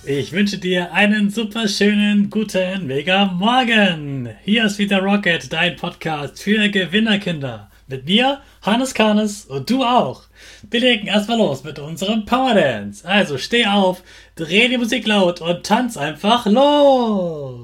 Ich wünsche dir einen super schönen, guten, mega Morgen. Hier ist wieder Rocket, dein Podcast für Gewinnerkinder. Mit mir, Hannes Karnes und du auch. Wir legen erstmal los mit unserem Powerdance. Also steh auf, dreh die Musik laut und tanz einfach los.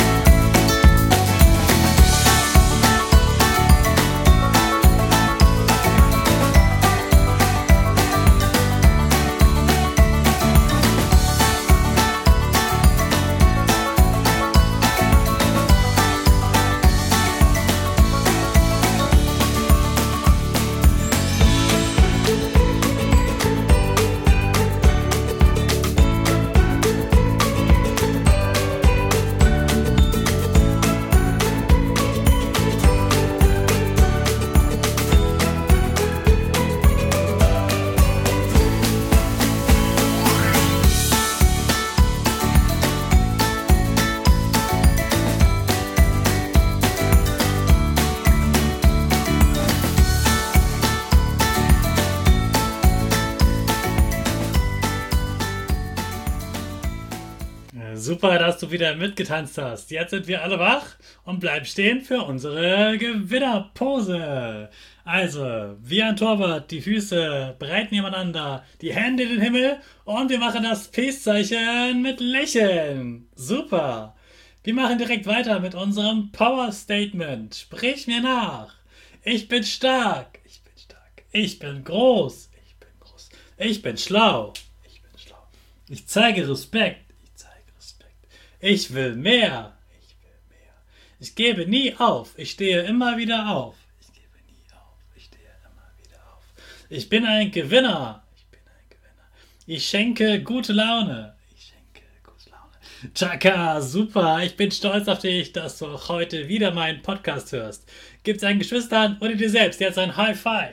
Super, dass du wieder mitgetanzt hast. Jetzt sind wir alle wach und bleib stehen für unsere Gewinnerpose. Also, wie ein Torwart, die Füße breit nebeneinander, die Hände in den Himmel und wir machen das Peace-Zeichen mit Lächeln. Super. Wir machen direkt weiter mit unserem Power-Statement. Sprich mir nach. Ich bin stark. Ich bin stark. Ich bin groß. Ich bin groß. Ich bin schlau. Ich bin schlau. Ich zeige Respekt. Ich will mehr. Ich will mehr. Ich gebe nie auf. Ich stehe immer wieder auf. Ich gebe nie auf. Ich stehe immer wieder auf. Ich bin ein Gewinner. Ich bin ein Gewinner. Ich schenke gute Laune. Ich schenke gute Laune. Chaka, super. Ich bin stolz auf dich, dass du auch heute wieder meinen Podcast hörst. Gib deinen Geschwistern oder dir selbst jetzt ein High Five.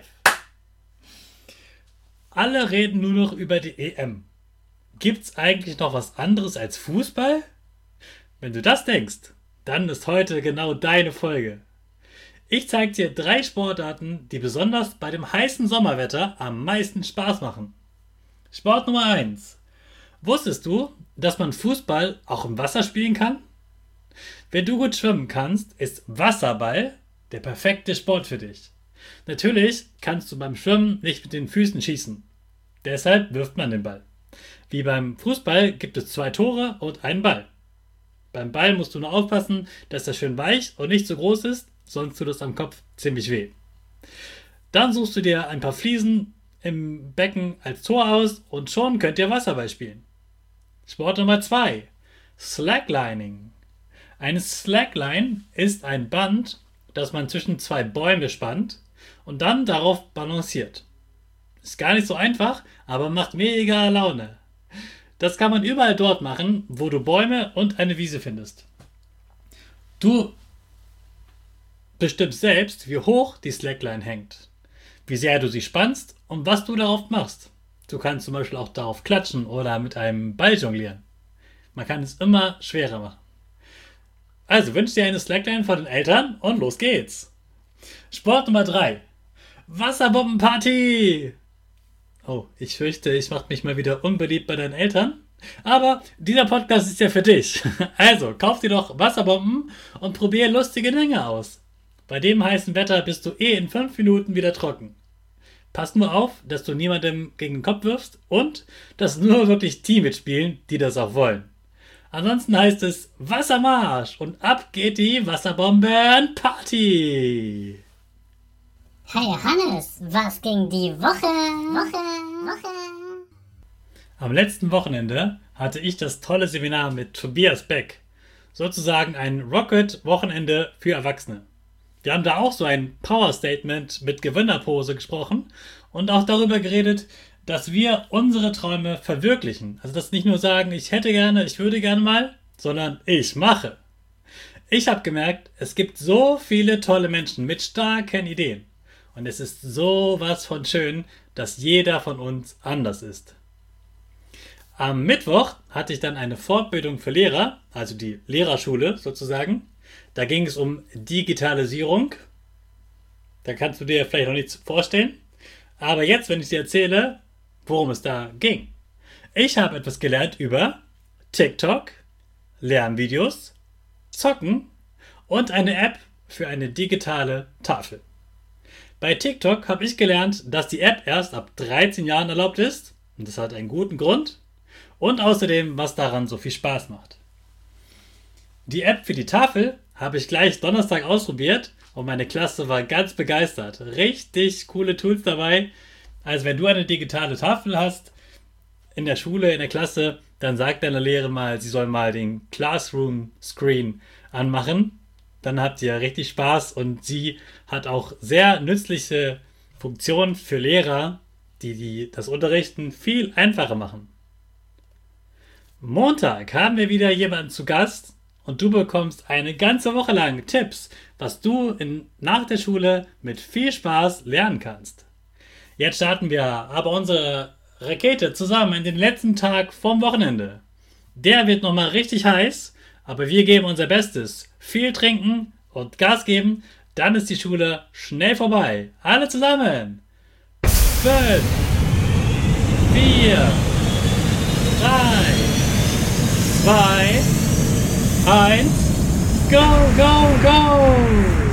Alle reden nur noch über die EM. Gibt's eigentlich noch was anderes als Fußball? Wenn du das denkst, dann ist heute genau deine Folge. Ich zeige dir 3 Sportarten, die besonders bei dem heißen Sommerwetter am meisten Spaß machen. Sport Nummer 1. Wusstest du, dass man Fußball auch im Wasser spielen kann? Wenn du gut schwimmen kannst, ist Wasserball der perfekte Sport für dich. Natürlich kannst du beim Schwimmen nicht mit den Füßen schießen. Deshalb wirft man den Ball. Wie beim Fußball gibt es 2 Tore und einen Ball. Beim Ball musst du nur aufpassen, dass er schön weich und nicht zu groß ist, sonst tut es am Kopf ziemlich weh. Dann suchst du dir ein paar Fliesen im Becken als Tor aus und schon könnt ihr Wasserball spielen. Sport Nummer 2. Slacklining. Eine Slackline ist ein Band, das man zwischen 2 Bäume spannt und dann darauf balanciert. Ist gar nicht so einfach, aber macht mega Laune. Das kann man überall dort machen, wo du Bäume und eine Wiese findest. Du bestimmst selbst, wie hoch die Slackline hängt, wie sehr du sie spannst und was du darauf machst. Du kannst zum Beispiel auch darauf klatschen oder mit einem Ball jonglieren. Man kann es immer schwerer machen. Also wünsch dir eine Slackline von den Eltern und los geht's. Sport Nummer 3. Wasserbombenparty! Oh, ich fürchte, ich mache mich mal wieder unbeliebt bei deinen Eltern. Aber dieser Podcast ist ja für dich. Also, kauf dir doch Wasserbomben und probier lustige Dinge aus. Bei dem heißen Wetter bist du in 5 Minuten wieder trocken. Pass nur auf, dass du niemandem gegen den Kopf wirfst und dass nur wirklich Team mitspielen, die das auch wollen. Ansonsten heißt es Wassermarsch und ab geht die Wasserbombenparty. Hey Hannes, was ging die Woche? Am letzten Wochenende hatte ich das tolle Seminar mit Tobias Beck. Sozusagen ein Rocket-Wochenende für Erwachsene. Wir haben da auch so ein Power-Statement mit Gewinnerpose gesprochen und auch darüber geredet, dass wir unsere Träume verwirklichen. Also dass nicht nur sagen, ich hätte gerne, ich würde gerne mal, sondern ich mache. Ich habe gemerkt, es gibt so viele tolle Menschen mit starken Ideen. Und es ist sowas von schön, dass jeder von uns anders ist. Am Mittwoch hatte ich dann eine Fortbildung für Lehrer, also die Lehrerschule sozusagen. Da ging es um Digitalisierung. Da kannst du dir vielleicht noch nichts vorstellen. Aber jetzt, wenn ich dir erzähle, worum es da ging. Ich habe etwas gelernt über TikTok, Lernvideos, Zocken und eine App für eine digitale Tafel. Bei TikTok habe ich gelernt, dass die App erst ab 13 Jahren erlaubt ist. Und das hat einen guten Grund. Und außerdem, was daran so viel Spaß macht. Die App für die Tafel habe ich gleich Donnerstag ausprobiert und meine Klasse war ganz begeistert. Richtig coole Tools dabei. Also wenn du eine digitale Tafel hast, in der Schule, in der Klasse, dann sagt deine Lehrerin mal, sie soll mal den Classroom-Screen anmachen. Dann habt ihr richtig Spaß und sie hat auch sehr nützliche Funktionen für Lehrer, die das Unterrichten viel einfacher machen. Montag haben wir wieder jemanden zu Gast und du bekommst eine ganze Woche lang Tipps, was du nach der Schule mit viel Spaß lernen kannst. Jetzt starten wir aber unsere Rakete zusammen in den letzten Tag vom Wochenende. Der wird nochmal richtig heiß, aber wir geben unser Bestes. Viel trinken und Gas geben, dann ist die Schule schnell vorbei. Alle zusammen. 5, 4, 3, 2, 1, go, go, go!